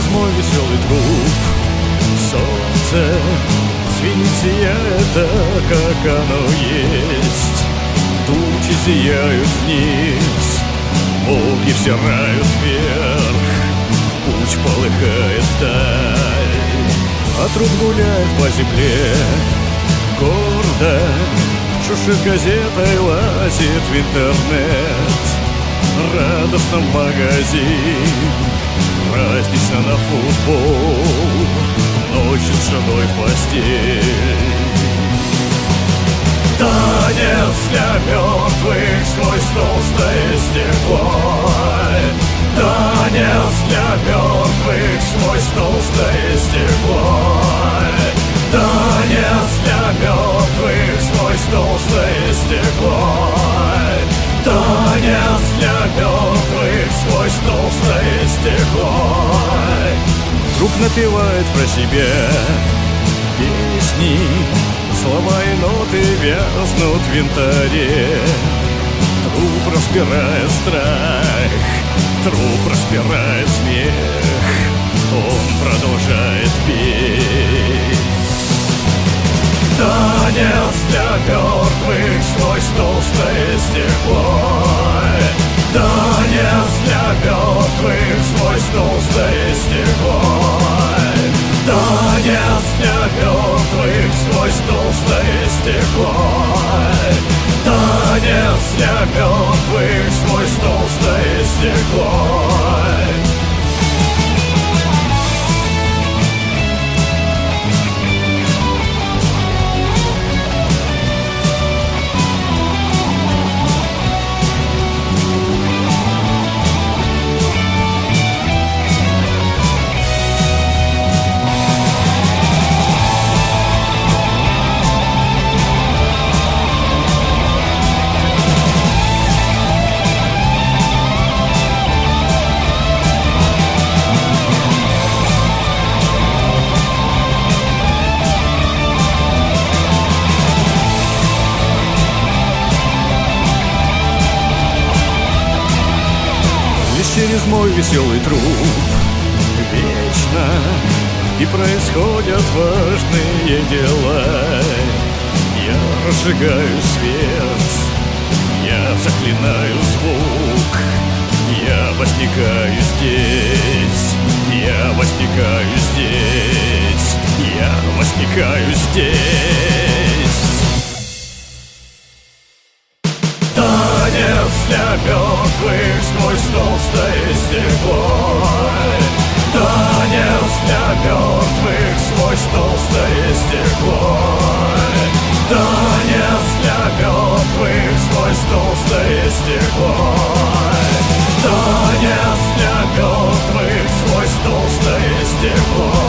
мой веселый труп. Солнце светит, сияет так, как оно есть. Тучи зияют вниз, молнии взирают вверх. Путь полыхает вдаль, а труп гуляет по земле. Гордо шуршит газетой, лазит в интернет. Радостно в магазин, празднично на футбол, ночью с женой в постель. Танец для мертвых сквозь толстое стекло. Танец для мертвых сквозь толстое стекло. Танец для мертвых сквозь толстое стекло. Танец для мертвых сквозь толстое стекло. Друг напевает про себя песни, слова и ноты вязнут в янтаре. Труп распирает страх, труп распирает смех. Он продолжает петь. Танец для мертвых сквозь толстое стекло. Танец для мертвых сквозь толстое стекло. Танец для мертвых сквозь толстое стекло. Танец для мертвых сквозь толстое стекло. Через мой веселый труп вечно и происходят важные дела. Я разжигаю свет, я заклинаю звук. Я возникаю здесь, я возникаю здесь, я возникаю здесь. Танец для мертвых сквозь толстое стекло. Танец для мертвых сквозь толстое стекло. Танец для мертвых сквозь толстое стекло. Танец для мертвых сквозь толстое стекло.